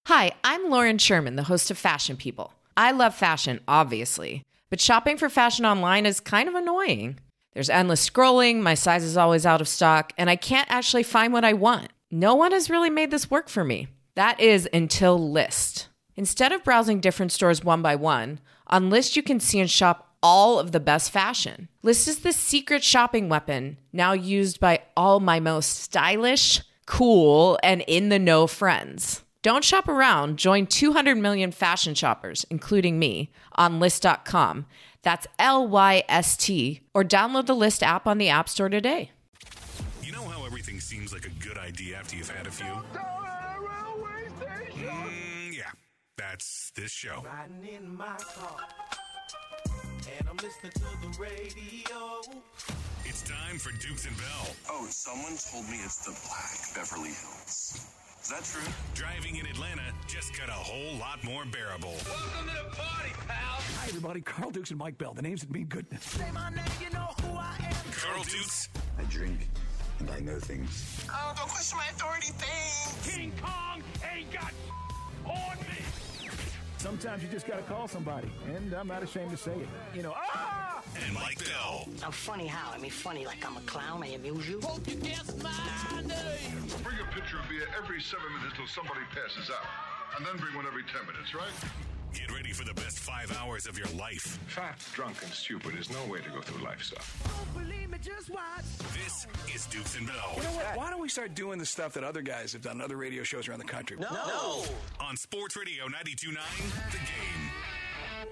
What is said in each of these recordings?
Hi, I'm Lauren Sherman, the host of Fashion People. I love fashion, obviously, but shopping for fashion online is kind of annoying. There's endless scrolling, my size is always out of stock, and I can't actually find what I want. No one has really made this work for me. That is until Lyst. Instead of browsing different stores one by one, on Lyst you can see and shop all of the best fashion. Lyst is the secret shopping weapon now used by all my most stylish, cool, and in-the-know friends. Don't shop around. Join 200 million fashion shoppers, including me, on Lyst.com. That's Lyst, or download the Lyst app on the App Store today. You know how everything seems like a good idea after you've had a few? Yeah, that's this show. Riding in my car, and I'm listening to the radio. It's time for Dukes and Bell. Oh, someone told me it's the Black Beverly Hills. Is that true? Driving in Atlanta just got a whole lot more bearable. Welcome to the party, pal. Hi, everybody. Carl Dukes and Mike Bell. The names that mean goodness. Say my name, you know who I am. Carl Dukes. I drink and I know things. Oh, don't question my authority thing. King Kong ain't got on me. Sometimes you just got to call somebody, and I'm not ashamed to say it. You know, And Mike Bell. I'm funny how? I mean, funny like I'm a clown. I amuse you. Hope you guess my name. Bring a pitcher of beer every 7 minutes till somebody passes out. And then bring one every 10 minutes, right? Get ready for the best 5 hours of your life. Fat, drunk, and stupid is no way to go through life, sir. Don't believe me, just watch. This is Dukes and Bell. you know what? Why don't we start doing the stuff that other guys have done, other radio shows around the country? No. On Sports Radio 92.9, The Game.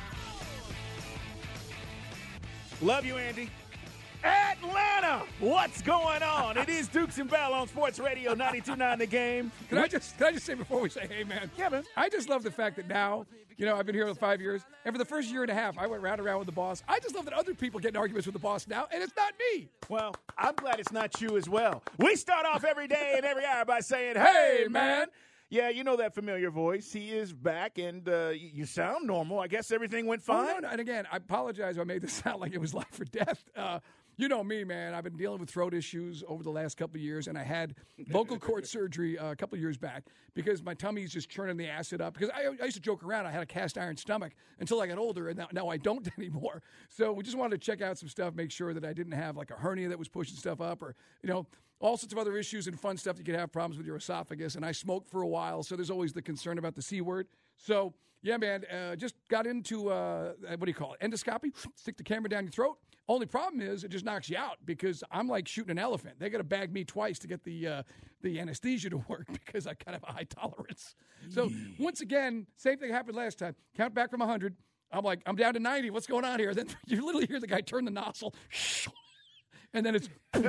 Love you, Andy. Atlanta, what's going on? It is Dukes and Bell on Sports Radio 92.9 The Game. Can I just say before we say, hey, man? Yeah, man. I just love the fact that now, you know, I've been here for 5 years, and for the first year and a half, I went round and round with the boss. I just love that other people get in arguments with the boss now, and it's not me. Well, I'm glad it's not you as well. We start off every day and every hour by saying, hey, man. Yeah, you know that familiar voice. He is back, and you sound normal. I guess everything went fine. Oh, no, and again, I apologize if I made this sound like it was life or death. You know me, man. I've been dealing with throat issues over the last couple of years, and I had vocal cord surgery a couple of years back because my tummy's just churning the acid up. Because I used to joke around. I had a cast iron stomach until I got older, and now I don't anymore. So we just wanted to check out some stuff, make sure that I didn't have like a hernia that was pushing stuff up, or all sorts of other issues and fun stuff. You could have problems with your esophagus. And I smoked for a while, so there's always the concern about the C word. So yeah, man, just got into what do you call it? Endoscopy. Stick the camera down your throat. Only problem is it just knocks you out because I'm like shooting an elephant. They got to bag me twice to get the anesthesia to work because I kind of have a high tolerance. So once again, same thing happened last time. Count back from 100. I'm like, I'm down to 90. What's going on here? Then you literally hear the guy turn the nozzle. And then it's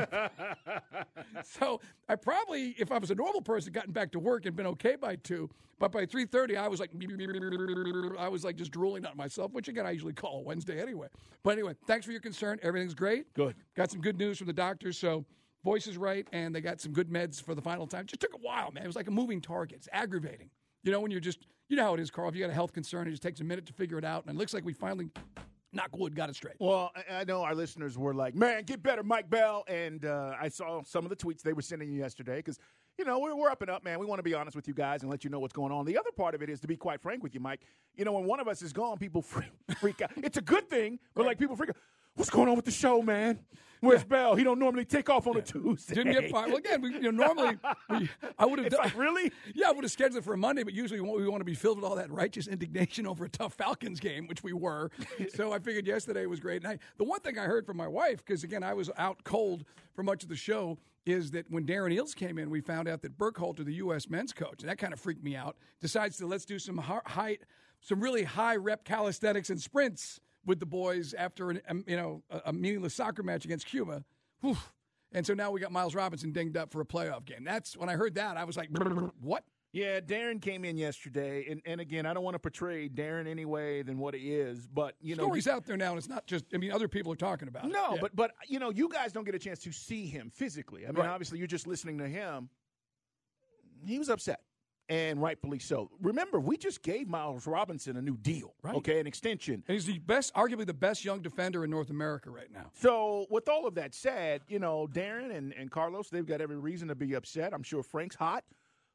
so I probably, if I was a normal person, gotten back to work and been okay by 2. But by 3:30, I was like just drooling on myself, which again I usually call a Wednesday anyway. But anyway, thanks for your concern. Everything's great. Good. Got some good news from the doctors. So voice is right, and they got some good meds for the final time. Just took a while, man. It was like a moving target. It's aggravating. You know when you're just, you know how it is, Carl. If you got a health concern, it just takes a minute to figure it out, and it looks like we finally. Knock wood, got it straight. Well, I know our listeners were like, man, get better, Mike Bell. And I saw some of the tweets they were sending you yesterday because, you know, we're up and up, man. We want to be honest with you guys and let you know what's going on. The other part of it is, to be quite frank with you, Mike, you know, when one of us is gone, people freak out. It's a good thing, but, like, people freak out. What's going on with the show, man? Where's Bell? He don't normally take off on a Tuesday. Didn't get fired. Well, again, normally I would have done. Like, really? Yeah, I would have scheduled it for a Monday, but usually we want to be filled with all that righteous indignation over a tough Falcons game, which we were. So I figured yesterday was great. And the one thing I heard from my wife, because, again, I was out cold for much of the show, is that when Darren Eales came in, we found out that Burkhalter, the U.S. men's coach, and that kind of freaked me out, decides to let's do some really high rep calisthenics and sprints with the boys after a meaningless soccer match against Cuba. Whew. And so now we got Miles Robinson dinged up for a playoff game. That's when I heard that, I was like, what? Yeah, Darren came in yesterday, and again, I don't want to portray Darren any way than what he is, but, you know. Stories out there now, and it's not just, other people are talking about it. No, but you know, you guys don't get a chance to see him physically. I mean, Obviously, you're just listening to him. He was upset. And rightfully so. Remember, we just gave Miles Robinson a new deal, okay, an extension. And he's arguably the best young defender in North America right now. So with all of that said, you know, Darren and Carlos, they've got every reason to be upset. I'm sure Frank's hot.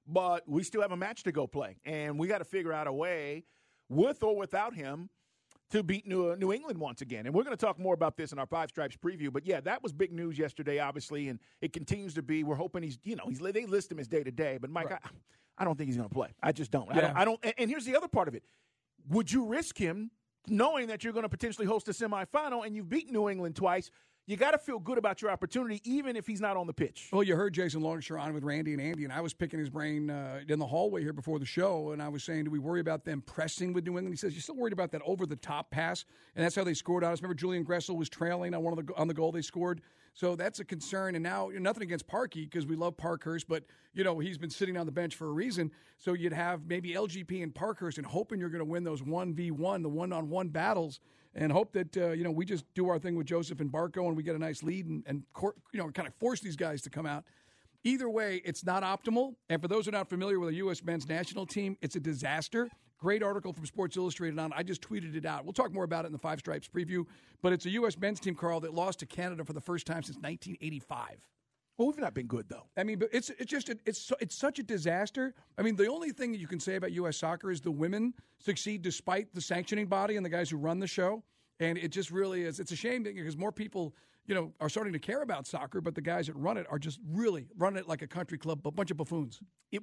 but we still have a match to go play. And we got to figure out a way, with or without him, to beat New England once again. And we're going to talk more about this in our Five Stripes preview. But, yeah, that was big news yesterday, obviously, and it continues to be. We're hoping they list him as day-to-day. But, Mike, right. I don't think he's going to play. I just don't. Yeah. I don't. And here's the other part of it. Would you risk him knowing that you're going to potentially host a semifinal and you've beaten New England twice? You got to feel good about your opportunity, even if he's not on the pitch. Well, you heard Jason Longshore on with Randy and Andy, and I was picking his brain in the hallway here before the show, and I was saying, do we worry about them pressing with New England? He says, you're still worried about that over-the-top pass, and that's how they scored on us. Remember, Julian Gressel was trailing on the goal they scored, so that's a concern. And now, nothing against Parkey, because we love Parkhurst, but, he's been sitting on the bench for a reason, so you'd have maybe LGP and Parkhurst and hoping you're going to win those 1v1, the one-on-one battles, and hope that, we just do our thing with Joseph and Barco and we get a nice lead and kind of force these guys to come out. Either way, it's not optimal. And for those who are not familiar with the U.S. men's national team, it's a disaster. Great article from Sports Illustrated on it. I just tweeted it out. We'll talk more about it in the Five Stripes preview. But it's a U.S. men's team, Carl, that lost to Canada for the first time since 1985. Well, we've not been good, though. I mean, but it's such a disaster. I mean, the only thing that you can say about U.S. soccer is the women succeed despite the sanctioning body and the guys who run the show. And it just really is. It's a shame because more people, are starting to care about soccer, but the guys that run it are just really running it like a country club, a bunch of buffoons. You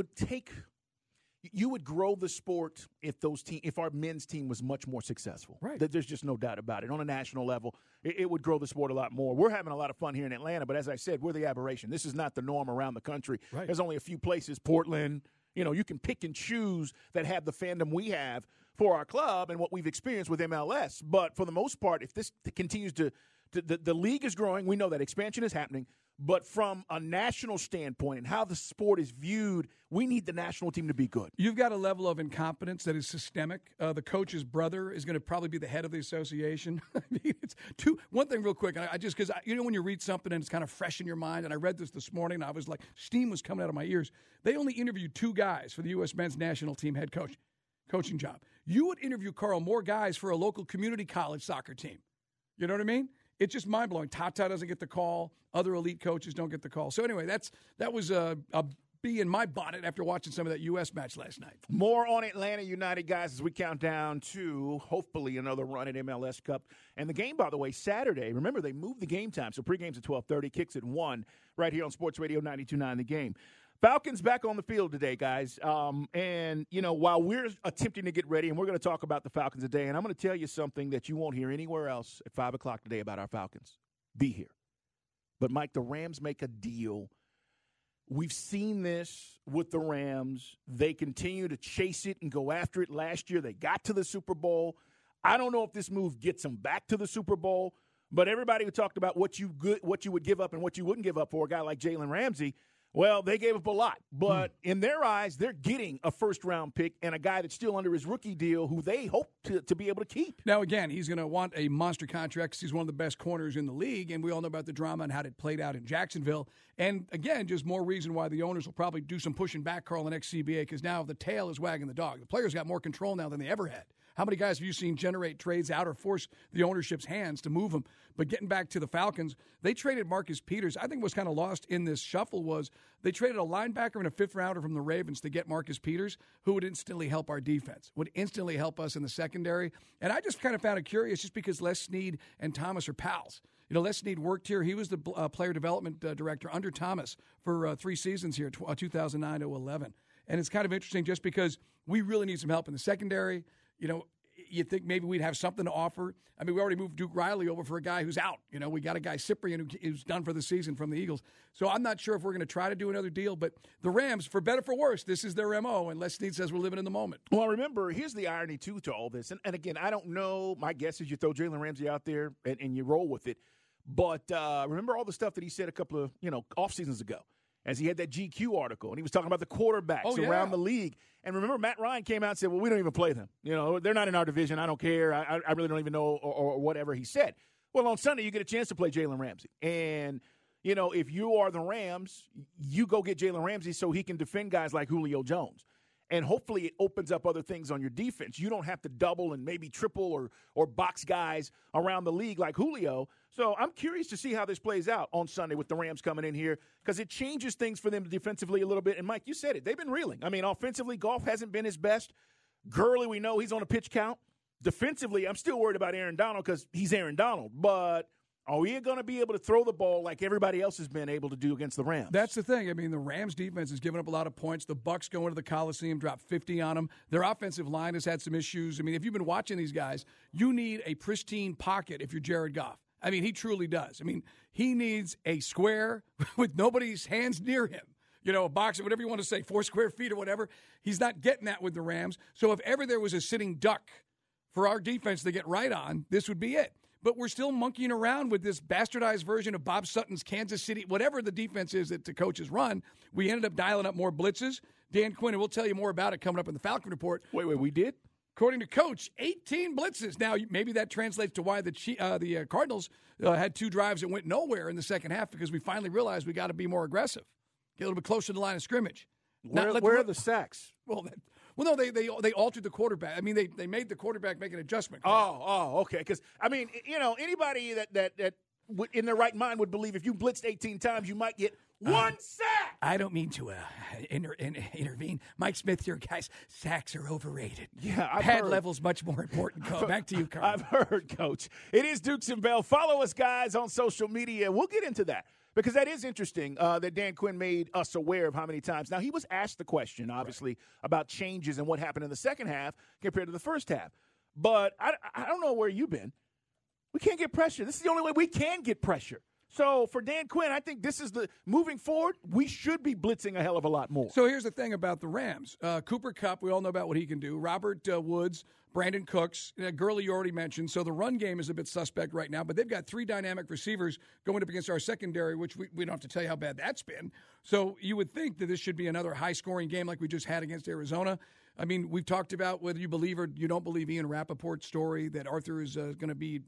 would grow the sport if our men's team was much more successful. Right. There's just no doubt about it. On a national level, it would grow the sport a lot more. We're having a lot of fun here in Atlanta, but as I said, we're the aberration. This is not the norm around the country. Right. There's only a few places, Portland, you can pick and choose that have the fandom we have for our club and what we've experienced with MLS. But for the most part, if this continues the league is growing. We know that expansion is happening. But from a national standpoint and how the sport is viewed, we need the national team to be good. You've got a level of incompetence that is systemic. The coach's brother is going to probably be the head of the association. I mean, one thing real quick. Because when you read something and it's kind of fresh in your mind, and I read this morning, and I was like, steam was coming out of my ears. They only interviewed 2 guys for the U.S. men's national team head coaching job. You would interview, Carl, more guys for a local community college soccer team. You know what I mean? It's just mind-blowing. Tata doesn't get the call. Other elite coaches don't get the call. So anyway, that was a bee in my bonnet after watching some of that U.S. match last night. More on Atlanta United, guys, as we count down to hopefully another run at MLS Cup. And the game, by the way, Saturday. Remember, they moved the game time. So pregame's at 12:30, kicks at 1 right here on Sports Radio 92.9 The Game. Falcons back on the field today, guys. And, while we're attempting to get ready, and we're going to talk about the Falcons today, and I'm going to tell you something that you won't hear anywhere else at 5 o'clock today about our Falcons. Be here. But, Mike, the Rams make a deal. We've seen this with the Rams. They continue to chase it and go after it. Last year, they got to the Super Bowl. I don't know if this move gets them back to the Super Bowl, but everybody who talked about what you would give up and what you wouldn't give up for a guy like Jalen Ramsey, well, they gave up a lot. But in their eyes, they're getting a first-round pick and a guy that's still under his rookie deal who they hope to be able to keep. Now, again, he's going to want a monster contract because he's one of the best corners in the league, and we all know about the drama and how it played out in Jacksonville. And, again, just more reason why the owners will probably do some pushing back, Carl, in the next CBA, because now the tail is wagging the dog. The players got more control now than they ever had. How many guys have you seen generate trades out or force the ownership's hands to move them? But getting back to the Falcons, they traded Marcus Peters. I think what's kind of lost in this shuffle was they traded a linebacker and a fifth-rounder from the Ravens to get Marcus Peters, who would instantly help our defense, would instantly help us in the secondary. And I just kind of found it curious just because Les Snead and Thomas are pals. Les Snead worked here. He was the player development director under Thomas for 3 seasons here, 2009 to 11. And it's kind of interesting just because we really need some help in the secondary. You think maybe we'd have something to offer. I mean, we already moved Duke Riley over for a guy who's out. We got a guy, Cyprian, who's done for the season from the Eagles. So I'm not sure if we're going to try to do another deal. But the Rams, for better or for worse, this is their MO. And Les Snead says we're living in the moment. Well, remember, here's the irony, too, to all this. And again, I don't know. My guess is you throw Jalen Ramsey out there and you roll with it. But remember all the stuff that he said a couple of, off seasons ago. As he had that GQ article, and he was talking about the quarterbacks around the league. And remember, Matt Ryan came out and said, well, we don't even play them. They're not in our division. I don't care. I really don't even know, or whatever he said. Well, on Sunday, you get a chance to play Jalen Ramsey. And, if you are the Rams, you go get Jalen Ramsey so he can defend guys like Julio Jones. And hopefully it opens up other things on your defense. You don't have to double and maybe triple or box guys around the league like Julio. So I'm curious to see how this plays out on Sunday with the Rams coming in here because it changes things for them defensively a little bit. And, Mike, you said it. They've been reeling. I mean, offensively, Goff hasn't been his best. Gurley, we know he's on a pitch count. Defensively, I'm still worried about Aaron Donald because he's Aaron Donald. But are we going to be able to throw the ball like everybody else has been able to do against the Rams? That's the thing. I mean, the Rams defense has given up a lot of points. The Bucs going to the Coliseum, dropped 50 on them. Their offensive line has had some issues. I mean, if you've been watching these guys, you need a pristine pocket if you're Jared Goff. I mean, he truly does. I mean, he needs a square with nobody's hands near him. You know, a box, whatever you want to say, 4 square feet or whatever. He's not getting that with the Rams. So if ever there was a sitting duck for our defense to get right on, this would be it. But we're still monkeying around with this bastardized version of Bob Sutton's Kansas City, whatever the defense is that the coaches run. We ended up dialing up more blitzes. Dan Quinn, and we'll tell you more about it coming up in the Falcon Report. Wait, we did? According to Coach, 18 blitzes. Now, maybe that translates to why the Cardinals had 2 drives that went nowhere in the second half because we finally realized we got to be more aggressive, get a little bit closer to the line of scrimmage. Where are the sacks? Well, no, they altered the quarterback. I mean, they made the quarterback make an adjustment. Okay. Because, I mean, you know, anybody that in their right mind would believe if you blitzed 18 times, you might get 1 sack. I don't mean to intervene. Mike Smith here, guys. Sacks are overrated. Yeah, I've Pad heard. level's much more important. Back to you, Carl. I've heard, Coach. It is Dukes and Bell. Follow us, guys, on social media. We'll get into that. Because that is interesting that Dan Quinn made us aware of how many times. Now, he was asked the question, obviously, about changes and what happened in the second half compared to the first half. But I don't know where you've been. We can't get pressure. This is the only way we can get pressure. So for Dan Quinn, I think this is moving forward, we should be blitzing a hell of a lot more. So here's the thing about the Rams. Cooper Kupp, we all know about what he can do. Robert Woods, Brandon Cooks, Gurley you already mentioned. So the run game is a bit suspect right now, but they've got 3 dynamic receivers going up against our secondary, which we don't have to tell you how bad that's been. So you would think that this should be another high-scoring game like we just had against Arizona. I mean, we've talked about whether you believe or you don't believe Ian Rappaport's story that Arthur is going to be,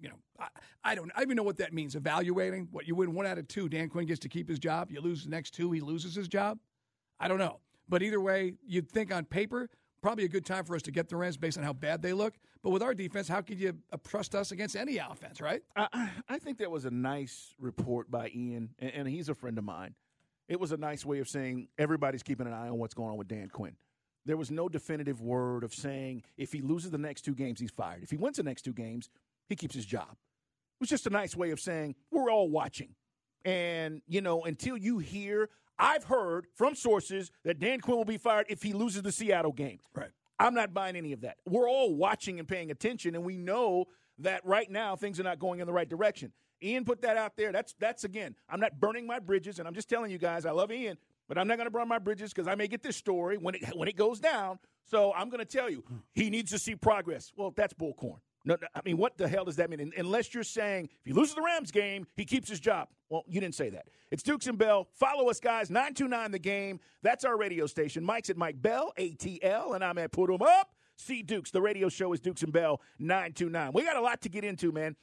I don't even know what that means. Evaluating what you win 1 out of 2, Dan Quinn gets to keep his job. You lose the next 2, he loses his job. I don't know. But either way, you'd think on paper, probably a good time for us to get the Rams based on how bad they look. But with our defense, how could you trust us against any offense, right? I think that was a nice report by Ian, and he's a friend of mine. It was a nice way of saying everybody's keeping an eye on what's going on with Dan Quinn. There was no definitive word of saying if he loses the next 2 games, he's fired. If he wins the next 2 games, he keeps his job. It was just a nice way of saying we're all watching. And, until you hear, I've heard from sources that Dan Quinn will be fired if he loses the Seattle game. Right. I'm not buying any of that. We're all watching and paying attention, and we know that right now things are not going in the right direction. Ian put that out there. That's again, I'm not burning my bridges, and I'm just telling you guys, I love Ian, but I'm not going to burn my bridges because I may get this story when it goes down. So I'm going to tell you, he needs to see progress. Well, that's bullcorn. No, I mean, what the hell does that mean? Unless you're saying if he loses the Rams game, he keeps his job. Well, you didn't say that. It's Dukes and Bell. Follow us, guys. 929 The Game. That's our radio station. Mike's at Mike Bell, ATL, and I'm at Put 'em Up. See Dukes. The radio show is Dukes and Bell, 929. We got a lot to get into, man.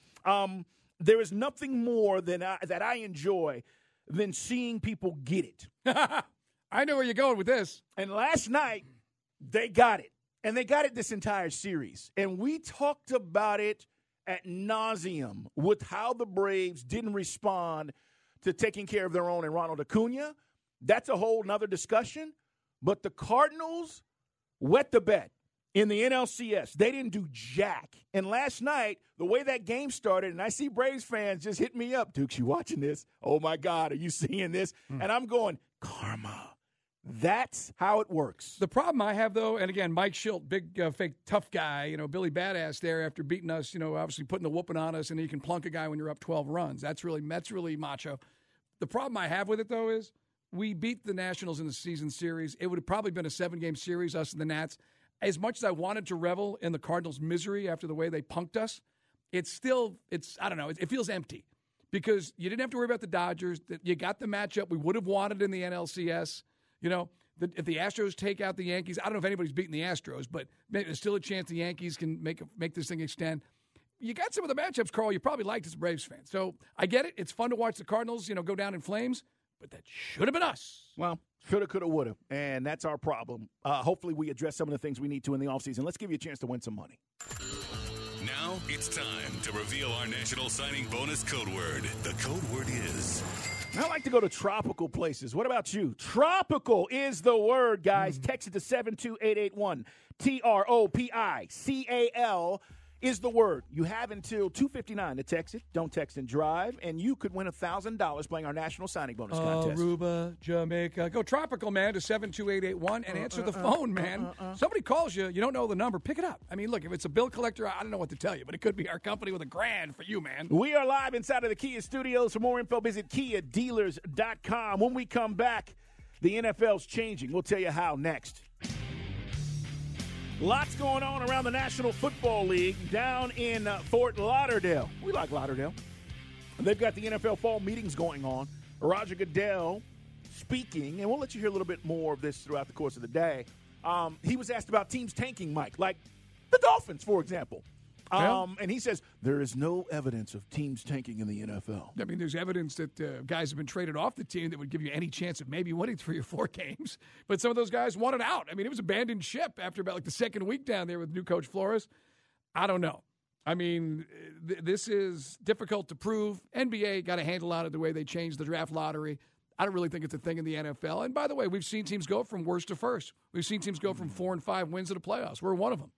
There is nothing more that I enjoy than seeing people get it. I know where you're going with this. And last night, they got it. And they got it this entire series. And we talked about it ad nauseum with how the Braves didn't respond to taking care of their own and Ronald Acuna. That's a whole nother discussion. But the Cardinals wet the bed in the NLCS. They didn't do jack. And last night, the way that game started, and I see Braves fans just hit me up. Dukes, you watching this? Oh, my God, are you seeing this? And I'm going, karma. That's how it works. The problem I have, though, and again, Mike Schilt, big, fake, tough guy, Billy Badass there after beating us, obviously putting the whooping on us, and you can plunk a guy when you're up 12 runs. That's really macho. The problem I have with it, though, is we beat the Nationals in the season series. It would have probably been a 7-game series, us and the Nats. As much as I wanted to revel in the Cardinals' misery after the way they punked us, it feels empty because you didn't have to worry about the Dodgers. You got the matchup we would have wanted in the NLCS. If the Astros take out the Yankees, I don't know if anybody's beating the Astros, but there's still a chance the Yankees can make this thing extend. You got some of the matchups, Carl, you probably liked as a Braves fan. So I get it. It's fun to watch the Cardinals, go down in flames. but that should have been us. Well, shoulda, coulda, woulda, and that's our problem. Hopefully we address some of the things we need to in the offseason. Let's give you a chance to win some money. Now it's time to reveal our national signing bonus code word. The code word is... I like to go to tropical places. What about you? Tropical is the word, guys. Text it to 72881. TROPICAL is the word. You have until 2:59 to text it. Don't text and drive, and you could win $1,000 playing our national signing bonus contest. Aruba, Jamaica. Go tropical, man, to 72881 and answer the phone, man. Somebody calls you, you don't know the number, pick it up. I mean, look, if it's a bill collector, I don't know what to tell you, but it could be our company with $1,000 for you, man. We are live inside of the Kia studios. For more info, visit KiaDealers.com. When we come back, the NFL's changing. We'll tell you how next. Lots going on around the National Football League down in Fort Lauderdale. We like Lauderdale. They've got the NFL fall meetings going on. Roger Goodell speaking, and we'll let you hear a little bit more of this throughout the course of the day. He was asked about teams tanking, Mike, like the Dolphins, for example. And he says, there is no evidence of teams tanking in the NFL. I mean, there's evidence that guys have been traded off the team that would give you any chance of maybe winning 3 or 4 games. But some of those guys wanted out. I mean, it was abandoned ship after about like the second week down there with new coach Flores. I don't know. I mean, this is difficult to prove. NBA got a handle on it the way they changed the draft lottery. I don't really think it's a thing in the NFL. And by the way, we've seen teams go from worst to first. We've seen teams go from 4 and 5 wins to the playoffs. We're one of them.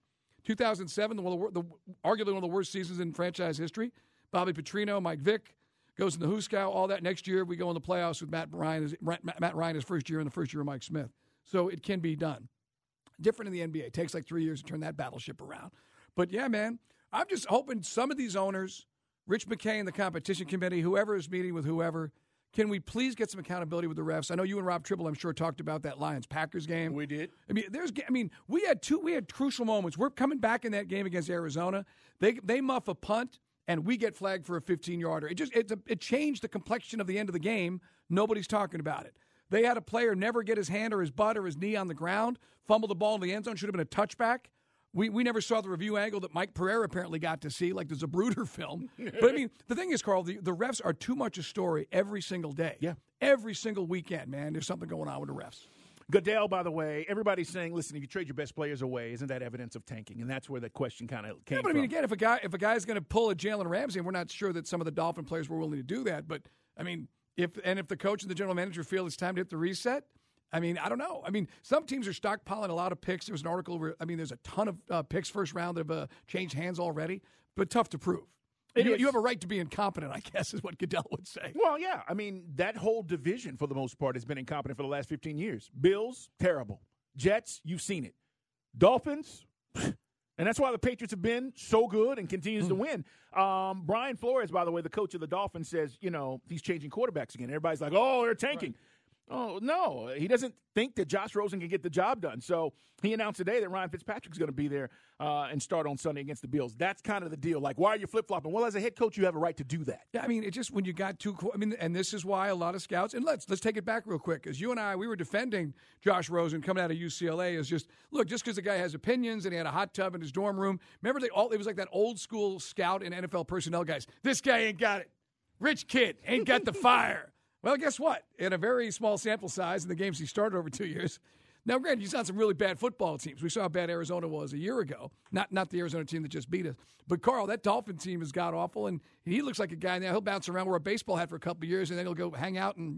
2007, arguably one of the worst seasons in franchise history. Bobby Petrino, Mike Vick goes in the Hooskow, all that. Next year, we go in the playoffs with Matt Ryan his first year and the first year of Mike Smith. So it can be done. Different in the NBA. It takes like 3 years to turn that battleship around. But, yeah, man, I'm just hoping some of these owners, Rich McKay and the competition committee, whoever is meeting with whoever, can we please get some accountability with the refs? I know you and Rob Tribble, I'm sure, talked about that Lions-Packers game. We did. I mean, we had crucial moments. We're coming back in that game against Arizona. They muff a punt, and we get flagged for a 15-yarder. It changed the complexion of the end of the game. Nobody's talking about it. They had a player never get his hand or his butt or his knee on the ground, fumble the ball in the end zone, should have been a touchback. We never saw the review angle that Mike Pereira apparently got to see, like there's a Zapruder film. But, I mean, the thing is, Carl, the refs are too much a story every single day. Yeah. Every single weekend, man, there's something going on with the refs. Goodell, by the way, everybody's saying, listen, if you trade your best players away, isn't that evidence of tanking? And that's where that question kind of came from. But, I mean, again, if a guy's going to pull a Jalen Ramsey, and we're not sure that some of the Dolphin players were willing to do that, but, I mean, if the coach and the general manager feel it's time to hit the reset, I mean, I don't know. I mean, some teams are stockpiling a lot of picks. There was an article where, I mean, there's a ton of picks first round that have changed hands already, but tough to prove. You have a right to be incompetent, I guess, is what Goodell would say. Well, yeah. I mean, that whole division, for the most part, has been incompetent for the last 15 years. Bills, terrible. Jets, you've seen it. Dolphins, and that's why the Patriots have been so good and continues to win. Brian Flores, by the way, the coach of the Dolphins, says, he's changing quarterbacks again. Everybody's like, oh, they're tanking. Right. Oh, no. He doesn't think that Josh Rosen can get the job done. So he announced today that Ryan Fitzpatrick's going to be there and start on Sunday against the Bills. That's kind of the deal. Like, why are you flip-flopping? Well, as a head coach, you have a right to do that. Yeah, I mean, it's just when you got and this is why a lot of scouts, and let's take it back real quick, because you and I, we were defending Josh Rosen coming out of UCLA as just because the guy has opinions and he had a hot tub in his dorm room. Remember, it was like that old school scout and NFL personnel guys. This guy ain't got it. Rich kid, ain't got the fire. Well, guess what? In a very small sample size in the games he started over 2 years. Now, granted, you saw some really bad football teams. We saw how bad Arizona was a year ago. Not the Arizona team that just beat us. But, Carl, that Dolphin team is god-awful, and he looks like a guy now. He'll bounce around, wear a baseball hat for a couple of years, and then he'll go hang out and,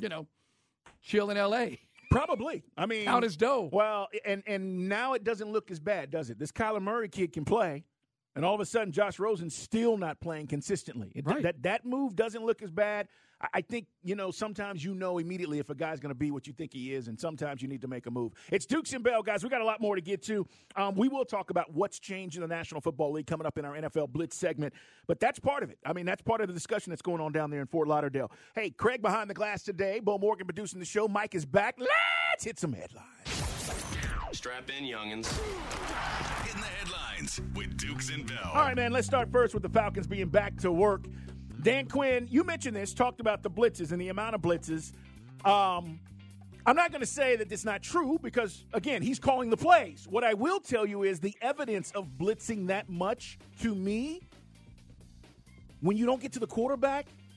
chill in L.A. Probably. I mean, count his dough. Well, and now it doesn't look as bad, does it? This Kyler Murray kid can play. And all of a sudden, Josh Rosen's still not playing consistently. Right. That move doesn't look as bad. I think, sometimes immediately if a guy's going to be what you think he is, and sometimes you need to make a move. It's Dukes and Bell, guys. We got a lot more to get to. We will talk about what's changed in the National Football League coming up in our NFL Blitz segment, but that's part of it. I mean, that's part of the discussion that's going on down there in Fort Lauderdale. Hey, Craig behind the glass today. Bo Morgan producing the show. Mike is back. Let's hit some headlines. Strap in, youngins. In the headlines with Dukes and Bell. All right, man, let's start first with the Falcons being back to work. Dan Quinn, you mentioned this, talked about the blitzes and the amount of blitzes. I'm not going to say that it's not true because, again, he's calling the plays. What I will tell you is the evidence of blitzing that much, to me, when you don't get to the quarterback,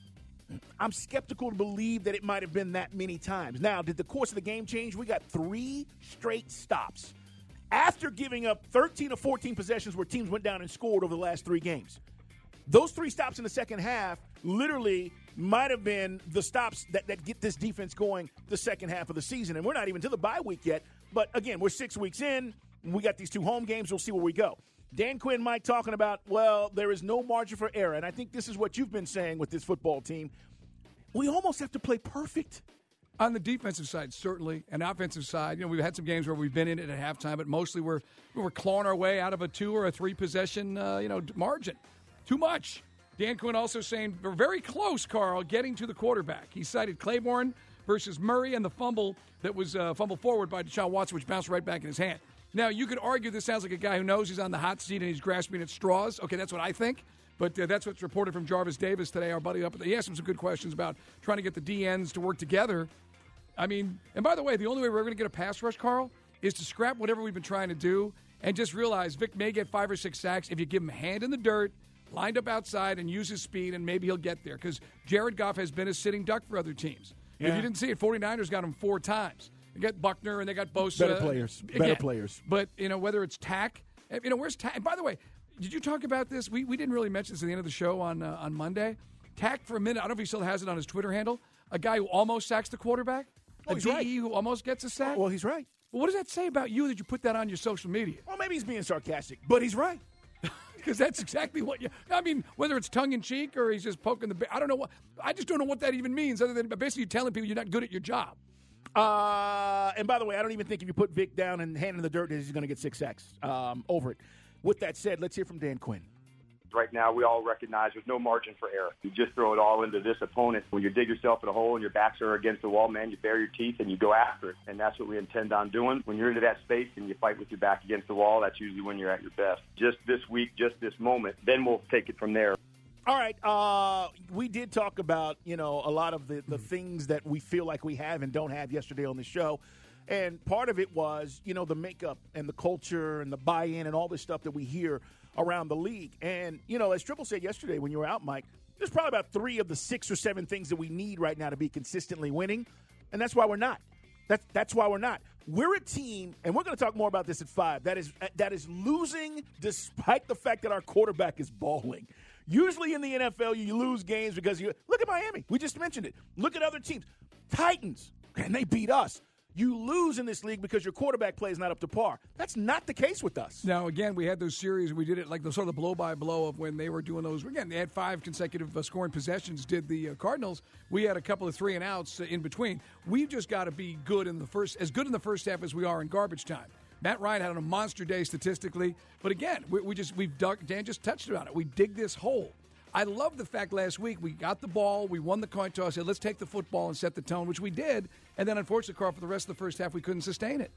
I'm skeptical to believe that it might have been that many times. Now, did the course of the game change? We got 3 straight stops after giving up 13 or 14 possessions where teams went down and scored over the last 3 games. Those 3 stops in the second half literally might have been the stops that get this defense going the second half of the season. And we're not even to the bye week yet. But, again, we're 6 weeks in. We got these 2 home games. We'll see where we go. Dan Quinn, Mike, talking about, well, there is no margin for error. And I think this is what you've been saying with this football team. We almost have to play perfect. On the defensive side, certainly. And offensive side, we've had some games where we've been in it at halftime, but mostly we're clawing our way out of a 2 or a 3 possession, margin. Too much. Dan Quinn also saying we're very close, Carl, getting to the quarterback. He cited Claiborne versus Murray and the fumble that was fumble forward by Deshaun Watson, which bounced right back in his hand. Now, you could argue this sounds like a guy who knows he's on the hot seat and he's grasping at straws. Okay, that's what I think. But that's what's reported from Jarvis Davis today, our buddy up. He asked him some good questions about trying to get the DNs to work together. I mean, and by the way, the only way we're going to get a pass rush, Carl, is to scrap whatever we've been trying to do and just realize Vic may get 5 or 6 sacks if you give him a hand in the dirt, lined up outside, and use his speed, and maybe he'll get there. Because Jared Goff has been a sitting duck for other teams. Yeah. If you didn't see it, 49ers got him 4 times. They got Buckner and they got Bosa. Better players. But, whether it's Tack, where's Tack? And by the way, did you talk about this? We didn't really mention this at the end of the show on Monday. Tack, for a minute, I don't know if he still has it on his Twitter handle, a guy who almost sacks the quarterback. A DE right. Who almost gets a sack. Well, he's right. Well, what does that say about you that you put that on your social media? Well, maybe he's being sarcastic, but he's right. Because that's exactly what whether it's tongue-in-cheek or he's just poking the bear. I just don't know what that even means other than basically telling people you're not good at your job. And by the way, I don't even think if you put Vic down and hand in the dirt, he's going to get 6 sacks over it. With that said, let's hear from Dan Quinn. Right now, we all recognize there's no margin for error. You just throw it all into this opponent. When you dig yourself in a hole and your backs are against the wall, man, you bare your teeth and you go after it. And that's what we intend on doing. When you're into that space and you fight with your back against the wall, that's usually when you're at your best. Just this week, just this moment, then we'll take it from there. All right. We did talk about, a lot of the things that we feel like we have and don't have yesterday on the show. And part of it was, the makeup and the culture and the buy-in and all this stuff that we hear around the league. And, as Triple said yesterday when you were out, Mike, there's probably about 3 of the 6 or 7 things that we need right now to be consistently winning. And that's why we're not. That's why we're not. We're a team, and we're going to talk more about this at 5, that is losing despite the fact that our quarterback is balling. Usually in the NFL, you lose games because look at Miami. We just mentioned it. Look at other teams. Titans, and they beat us. You lose in this league because your quarterback play is not up to par. That's not the case with us. Now, again, we had those series. We did it like the sort of the blow-by-blow of when they were doing those. Again, they had 5 consecutive scoring possessions, did the Cardinals. We had a couple of 3-and-outs in between. We've just got to be good in the first half as we are in garbage time. Matt Ryan had a monster day statistically. But again, Dan just touched on it. We dig this hole. I love the fact last week we got the ball, we won the coin toss, said let's take the football and set the tone, which we did. And then, unfortunately, Carl, for the rest of the first half, we couldn't sustain it.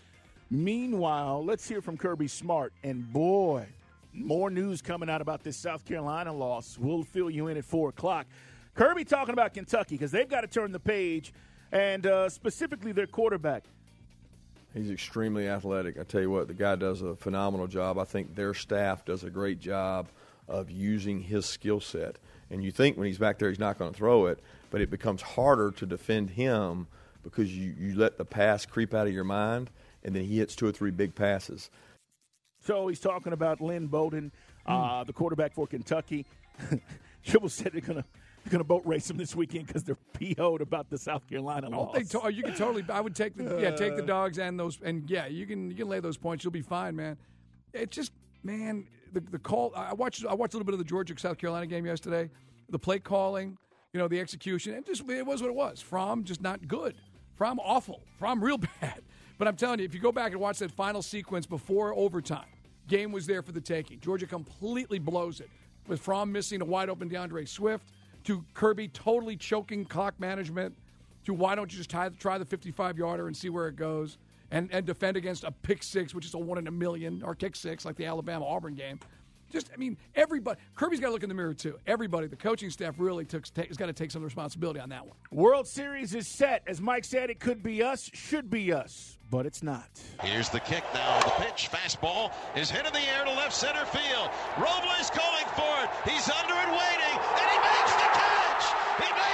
Meanwhile, let's hear from Kirby Smart. And, boy, more news coming out about this South Carolina loss. We'll fill you in at 4 o'clock. Kirby talking about Kentucky because they've got to turn the page, and specifically their quarterback. He's extremely athletic. I tell you what, the guy does a phenomenal job. I think their staff does a great job of using his skill set. And you think when he's back there he's not going to throw it, but it becomes harder to defend him because you let the pass creep out of your mind, and then he hits 2 or 3 big passes. So he's talking about Lynn Bowden, the quarterback for Kentucky. Triple said they're going to boat race him this weekend because they're PO'd about the South Carolina loss. You can totally. I would take the dogs and those, and you can lay those points. You'll be fine, man. It's just, man, the call. I watched a little bit of the Georgia South Carolina game yesterday. The play calling, the execution, and just it was what it was. Fromm just not good. Fromm awful. Fromm real bad. But I'm telling you, if you go back and watch that final sequence before overtime, game was there for the taking. Georgia completely blows it with Fromm missing a wide open DeAndre Swift, to Kirby totally choking clock management, to why don't you just try the 55-yarder and see where it goes, and defend against a pick 6, which is a 1 in a million, or kick 6 like the Alabama-Auburn game. Everybody. Kirby's got to look in the mirror, too. Everybody, the coaching staff really has got to take some responsibility on that one. World Series is set. As Mike said, it could be us, should be us, but it's not. Here's the kick now. The pitch, fastball, is hit in the air to left center field. Robles calling for it. He's under and waiting, and he makes the catch. He makes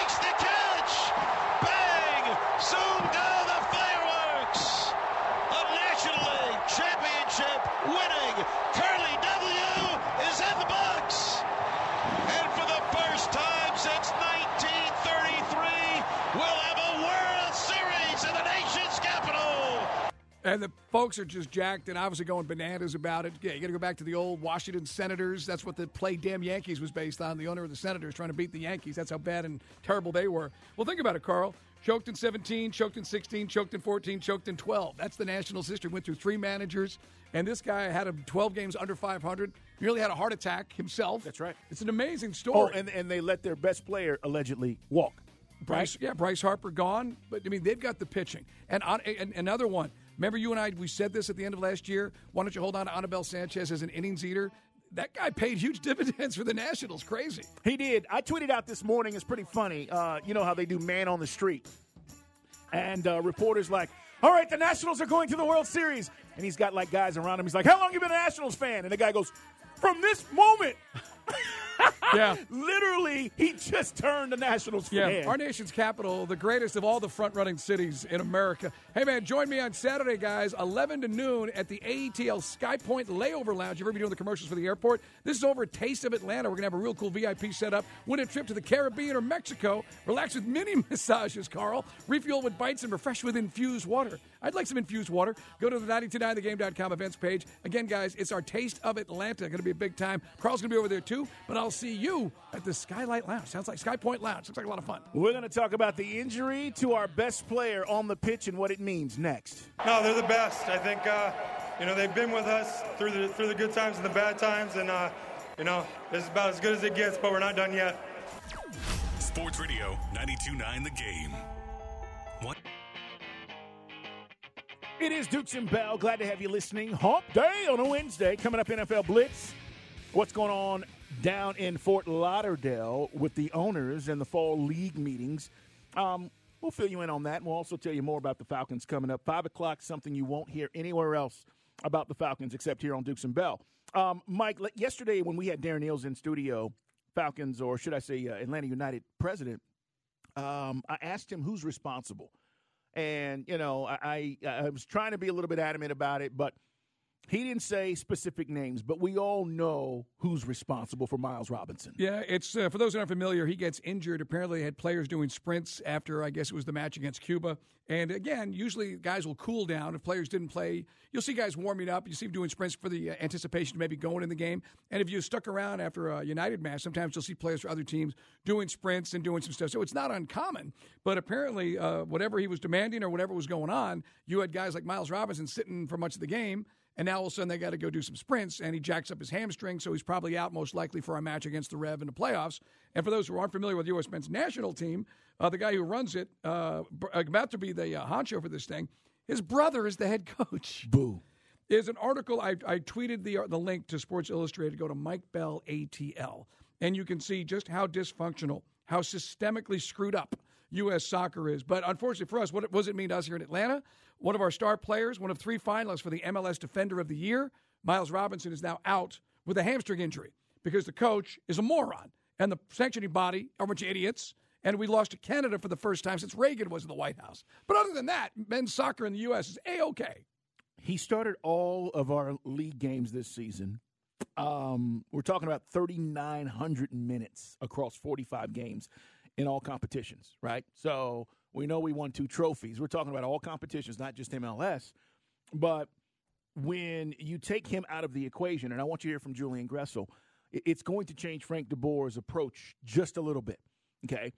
soon go the fireworks. A National League championship winning Curly W is in the books. And for the first time since 1933, we'll have a World Series in the nation's capital. And the folks are just jacked and obviously going bananas about it. Yeah, you got to go back to the old Washington Senators. That's what the play Damn Yankees was based on. The owner of the Senators trying to beat the Yankees. That's how bad and terrible they were. Well, think about it, Carl. Choked in 17, choked in 16, choked in 14, choked in 12. That's the Nationals' history. Went through 3 managers, and this guy had 12 games under 500. Nearly had a heart attack himself. That's right. It's an amazing story. Oh, and they let their best player allegedly walk. Bryce Harper gone, but I mean they've got the pitching. And another one. Remember you and I, we said this at the end of last year. Why don't you hold on to Anibal Sanchez as an innings eater? That guy paid huge dividends for the Nationals. Crazy. He did. I tweeted out this morning. It's pretty funny. You know how they do man on the street. And reporters like, all right, the Nationals are going to the World Series. And he's got like guys around him. He's like, how long you been a Nationals fan? And the guy goes, from this moment. Yeah. Literally, he just turned the Nationals fan. Yeah, our nation's capital, the greatest of all the front-running cities in America. Hey, man, join me on Saturday, guys, 11 to noon at the AETL Sky Point Layover Lounge. You've ever been doing the commercials for the airport? This is over at Taste of Atlanta. We're going to have a real cool VIP setup. Win a trip to the Caribbean or Mexico. Relax with mini massages, Carl. Refuel with bites and refresh with infused water. I'd like some infused water. Go to the 929thegame.com events page. Again, guys, it's our Taste of Atlanta. Going to be a big time. Carl's going to be over there, too. But I'll see you at the Skylight Lounge. Sounds like Sky Point Lounge. Looks like a lot of fun. We're going to talk about the injury to our best player on the pitch and what it means next. No, they're the best. I think, they've been with us through the good times and the bad times. And, this is about as good as it gets, but we're not done yet. Sports Radio 92.9 The Game. What? It is Dukes and Bell. Glad to have you listening. Hump Day on a Wednesday. Coming up, NFL Blitz. What's going on down in Fort Lauderdale with the owners and the fall league meetings? We'll fill you in on that, and we'll also tell you more about the Falcons coming up. 5 o'clock, something you won't hear anywhere else about the Falcons except here on Dukes and Bell. Mike, yesterday when we had Darren Eales in studio, Falcons, or should I say Atlanta United president, I asked him who's responsible. And, I was trying to be a little bit adamant about it, but he didn't say specific names, but we all know who's responsible for Miles Robinson. Yeah, it's for those who aren't familiar, he gets injured. Apparently, had players doing sprints after, I guess it was the match against Cuba. And again, usually guys will cool down. If players didn't play, you'll see guys warming up. You see them doing sprints for the anticipation of maybe going in the game. And if you stuck around after a United match, sometimes you'll see players for other teams doing sprints and doing some stuff. So it's not uncommon. But apparently, whatever he was demanding or whatever was going on, you had guys like Miles Robinson sitting for much of the game. And now all of a sudden they got to go do some sprints, and he jacks up his hamstring, so he's probably out most likely for a match against the Rev in the playoffs. And for those who aren't familiar with the U.S. men's national team, the guy who runs it, about to be the honcho for this thing, his brother is the head coach. Boo. There's an article, I tweeted the link to Sports Illustrated. Go to Mike Bell ATL, and you can see just how dysfunctional, how systemically screwed up U.S. soccer is. But unfortunately for us, what does it mean to us here in Atlanta? One of our star players, one of 3 finalists for the MLS Defender of the Year, Miles Robinson, is now out with a hamstring injury because the coach is a moron and the sanctioning body are a bunch of idiots. And we lost to Canada for the first time since Reagan was in the White House. But other than that, men's soccer in the U.S. is A-OK. He started all of our league games this season. We're talking about 3,900 minutes across 45 games in all competitions, right? So we know we won 2 trophies. We're talking about all competitions, not just MLS. But when you take him out of the equation, and I want you to hear from Julian Gressel, it's going to change Frank DeBoer's approach just a little bit, okay?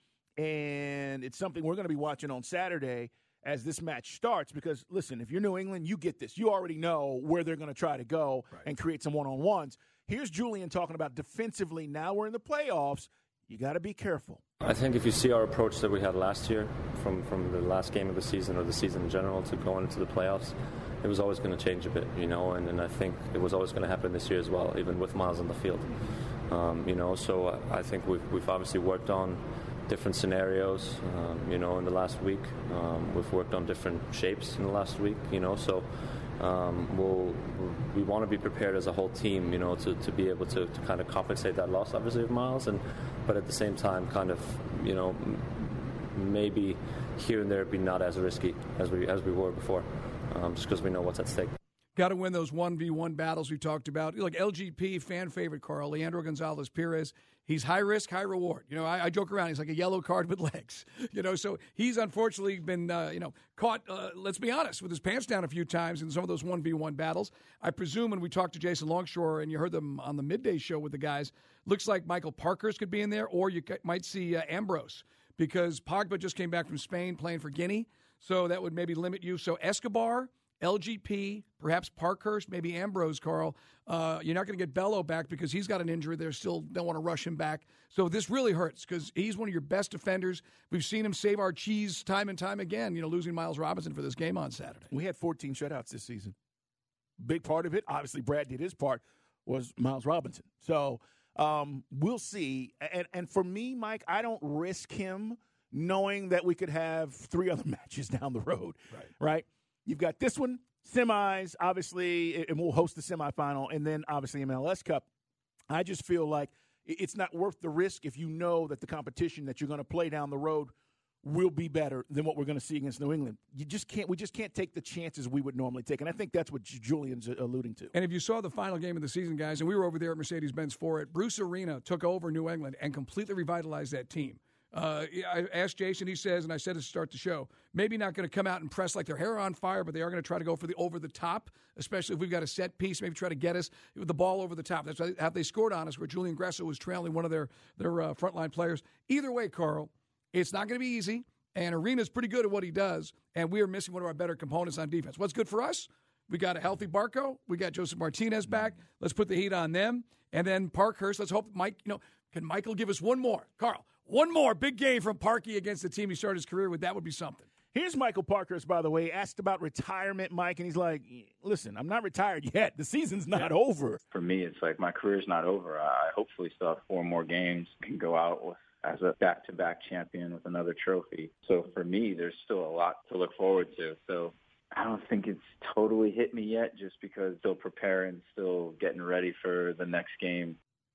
And it's something we're going to be watching on Saturday as this match starts because, listen, if you're New England, you get this. You already know where they're going to try to go and create some one-on-ones. Here's Julian talking about defensively. Now we're in the playoffs. You got to be careful. I think if you see our approach that we had last year from the last game of the season or the season in general to going into the playoffs, it was always going to change a bit, and I think it was always going to happen this year as well, even with Miles on the field. So I think we've obviously worked on different scenarios, in the last week. We've worked on different shapes in the last week, so we want to be prepared as a whole team, to be able to kind of compensate that loss, obviously, of Miles, but at the same time kind of, maybe here and there be not as risky as we were before, just because we know what's at stake. Got to win those 1v1 battles we talked about. Like LGP, fan favorite, Carl, Leandro Gonzalez Perez. He's high risk, high reward. I joke around. He's like a yellow card with legs. So he's unfortunately been, caught, let's be honest, with his pants down a few times in some of those 1v1 battles. I presume when we talked to Jason Longshore and you heard them on the midday show with the guys, looks like Michael Parkhurst could be in there, or you might see Ambrose, because Pogba just came back from Spain playing for Guinea. So that would maybe limit you. So Escobar, LGP, perhaps Parkhurst, maybe Ambrose, Carl. You're not going to get Bello back because he's got an injury. They still don't want to rush him back. So this really hurts because he's one of your best defenders. We've seen him save our cheese time and time again, losing Miles Robinson for this game on Saturday. We had 14 shutouts this season. Big part of it, obviously Brad did his part, was Miles Robinson. So we'll see. And for me, Mike, I don't risk him knowing that we could have 3 other matches down the road, right? You've got this one, semis, obviously, and we'll host the semifinal, and then obviously MLS Cup. I just feel like it's not worth the risk if you know that the competition that you're going to play down the road will be better than what we're going to see against New England. We just can't take the chances we would normally take, and I think that's what Julian's alluding to. And if you saw the final game of the season, guys, and we were over there at Mercedes-Benz for it, Bruce Arena took over New England and completely revitalized that team. I asked Jason, he says, and I said to start the show, maybe not going to come out and press like their hair on fire, but they are going to try to go for the over-the-top, especially if we've got a set piece, maybe try to get us with the ball over the top. That's how they scored on us, where Julian Gresso was trailing one of their frontline players. Either way, Carl, it's not going to be easy, and Arena's pretty good at what he does, and we are missing one of our better components on defense. What's good for us? We got a healthy Barco. We got Joseph Martinez back. Let's put the heat on them. And then Parkhurst, let's hope Mike, can Michael give us one more? Carl, one more big game from Parky against the team he started his career with. That would be something. Here's Michael Parkhurst, by the way, asked about retirement, Mike, and he's like, listen, I'm not retired yet. The season's not over. For me, it's like my career's not over. I hopefully still have 4 more games, can go out with as a back-to-back champion with another trophy. So for me, there's still a lot to look forward to. So I don't think it's totally hit me yet, just because still preparing, still getting ready for the next game.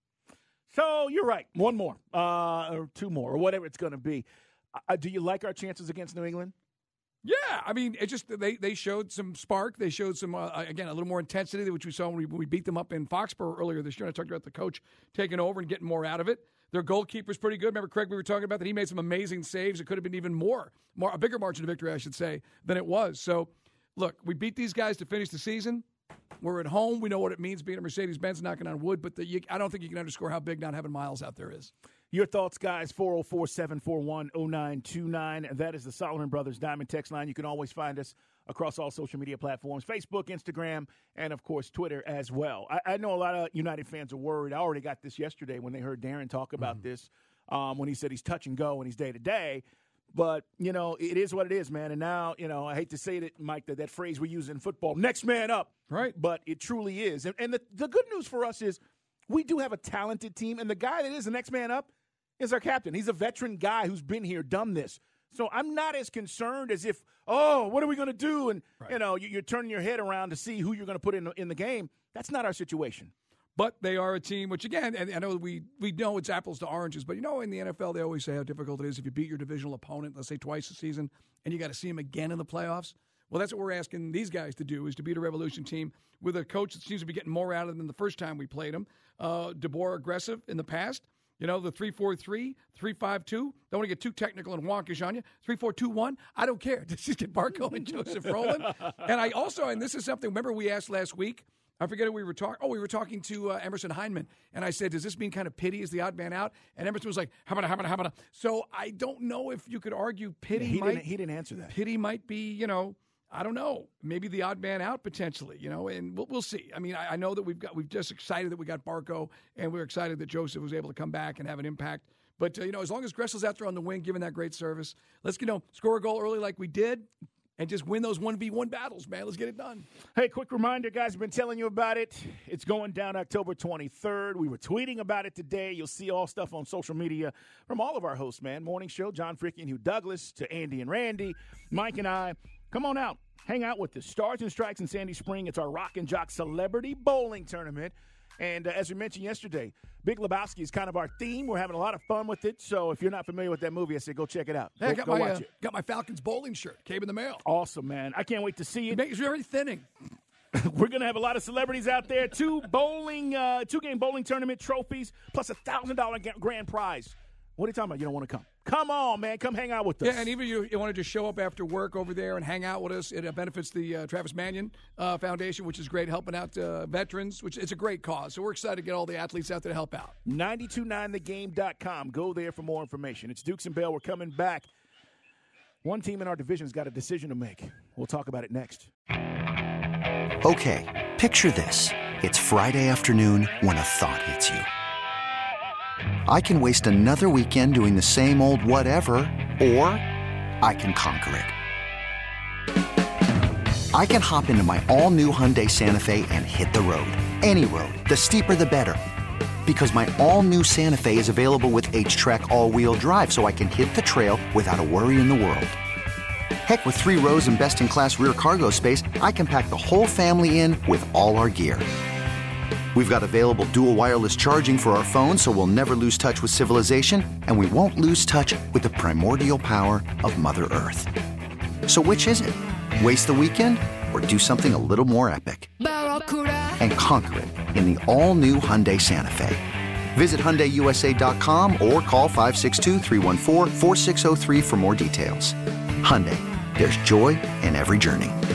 So you're right. 1 more or 2 more or whatever it's going to be. Do you like our chances against New England? Yeah, I mean, it just they showed some spark. They showed some again a little more intensity, which we saw when we beat them up in Foxborough earlier this year. And I talked about the coach taking over and getting more out of it. Their goalkeeper's pretty good. Remember, Craig, we were talking about that he made some amazing saves. It could have been even more a bigger margin of victory, I should say, than it was. So, look, we beat these guys to finish the season. We're at home. We know what it means being a Mercedes-Benz, knocking on wood. But I don't think you can underscore how big not having Miles out there is. Your thoughts, guys, 404-741-0929. That is the Solomon Brothers Diamond text line. You can always find us across all social media platforms, Facebook, Instagram, and, of course, Twitter as well. I know a lot of United fans are worried. I already got this yesterday when they heard Darren talk about this, when he said he's touch and go and he's day-to-day. But, it is what it is, man. And now, I hate to say that, Mike, that phrase we use in football, next man up. Right. But it truly is. And the good news for us is we do have a talented team, and the guy that is the next man up is our captain. He's a veteran guy who's been here, done this. So I'm not as concerned as if, what are we going to do? And, you're turning your head around to see who you're going to put in the game. That's not our situation. But they are a team which, again, and I know we know it's apples to oranges, but, in the NFL they always say how difficult it is if you beat your divisional opponent, let's say twice a season, and you got to see him again in the playoffs. Well, that's what we're asking these guys to do, is to beat a Revolution team with a coach that seems to be getting more out of them than the first time we played him. DeBoer aggressive in the past. The 3-4-3, 3-5-2. Don't want to get too technical and wonkish on you. 3-4-2-1. I don't care. Just get Barco and Joseph rolling. And this is something, remember we asked last week, I forget who we were talking. We were talking to Emerson Heineman, and I said, does this mean kind of pity is the odd man out? And Emerson was like, how about? So I don't know if you could argue pity he didn't answer that. Pity might be, I don't know, maybe the odd man out potentially, and we'll see. I mean, I know that we've just excited that we got Barco, and we're excited that Joseph was able to come back and have an impact. But, as long as Gressel's out there on the wing, giving that great service, let's, score a goal early like we did and just win those 1v1 battles, man. Let's get it done. Hey, quick reminder, guys, I've been telling you about it. It's going down October 23rd. We were tweeting about it today. You'll see all stuff on social media from all of our hosts, man. Morning Show, John Fricke and Hugh Douglas, to Andy and Randy, Mike and I. Come on out. Hang out with us. Stars and Strikes in Sandy Spring. It's our Rock and Jock Celebrity Bowling Tournament. And as we mentioned yesterday, Big Lebowski is kind of our theme. We're having a lot of fun with it. So if you're not familiar with that movie, I say go check it out. Hey, Go watch it. Got my Falcons bowling shirt. Came in the mail. Awesome, man. I can't wait to see it. It's very thinning. We're going to have a lot of celebrities out there. Two-game bowling tournament trophies, plus a $1,000 grand prize. What are you talking about? You don't want to come? Come on, man. Come hang out with us. Yeah, and even you want to just show up after work over there and hang out with us. It benefits the Travis Manion Foundation, which is great, helping out veterans, which it's a great cause. So we're excited to get all the athletes out there to help out. 929thegame.com. Go there for more information. It's Dukes and Bell. We're coming back. One team in our division's got a decision to make. We'll talk about it next. Okay, picture this. It's Friday afternoon when a thought hits you. I can waste another weekend doing the same old whatever, or I can conquer it. I can hop into my all-new Hyundai Santa Fe and hit the road. Any road. The steeper, the better. Because my all-new Santa Fe is available with H-Track all-wheel drive, so I can hit the trail without a worry in the world. Heck, with 3 rows and best-in-class rear cargo space, I can pack the whole family in with all our gear. We've got available dual wireless charging for our phones, so we'll never lose touch with civilization, and we won't lose touch with the primordial power of Mother Earth. So which is it? Waste the weekend or do something a little more epic? And conquer it in the all-new Hyundai Santa Fe. Visit HyundaiUSA.com or call 562-314-4603 for more details. Hyundai, there's joy in every journey.